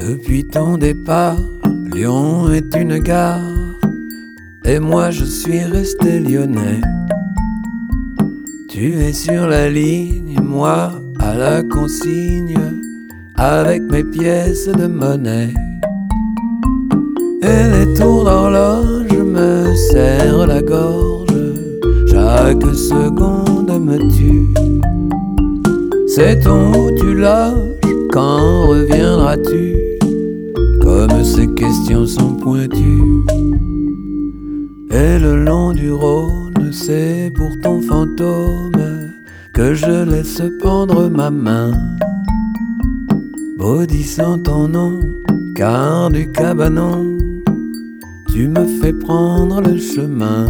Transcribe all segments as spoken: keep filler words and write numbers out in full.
Depuis ton départ, Lyon est une gare, et moi je suis resté lyonnais. Tu es sur la ligne, moi à la consigne, avec mes pièces de monnaie. Et les tours d'horloge me serrent la gorge, chaque seconde me tue. Sait-on où tu loges, quand reviendras-tu? Comme ces questions sont pointues. Et le long du Rhône, c'est pour ton fantôme que je laisse pendre ma main, maudissant ton nom, car du cabanon tu me fais prendre le chemin.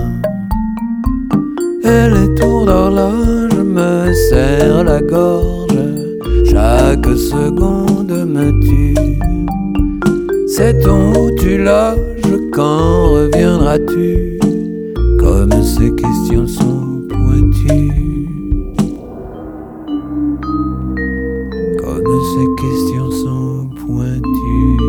Et les tours d'horloge me serrent la gorge, chaque seconde me tue. Sait-on où tu loges, quand reviendras-tu? Comme ces questions sont pointues. Comme ces questions sont pointues.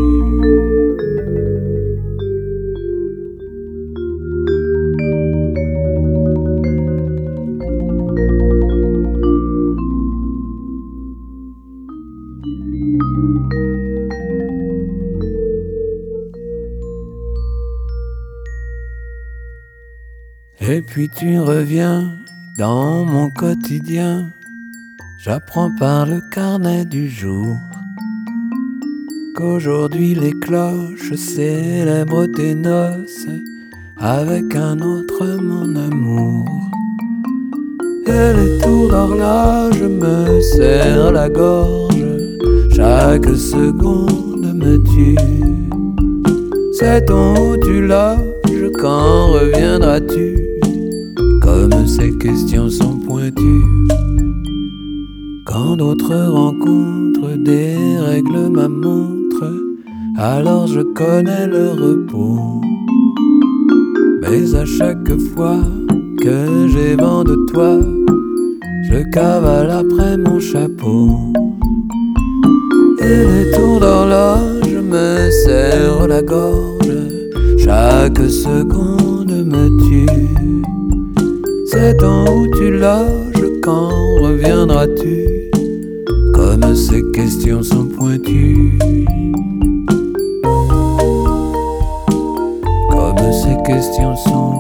Et puis tu reviens dans mon quotidien, j'apprends par le carnet du jour qu'aujourd'hui les cloches célèbrent tes noces avec un autre mon amour. Et les tours d'horloge me serrent la gorge, chaque seconde me tue. Sait-on où tu loges, quand reviendras-tu? Comme ces questions sont pointues. Quand d'autres rencontres dérèglent ma montre, alors je connais le repos. Mais à chaque fois que j'ai vent de toi, je cavale après mon chapeau. Et les tours d'horloge me serrent la gorge, chaque seconde me tue. Sait-on où tu loges, quand reviendras-tu? Comme ces questions sont pointues. Comme ces questions sont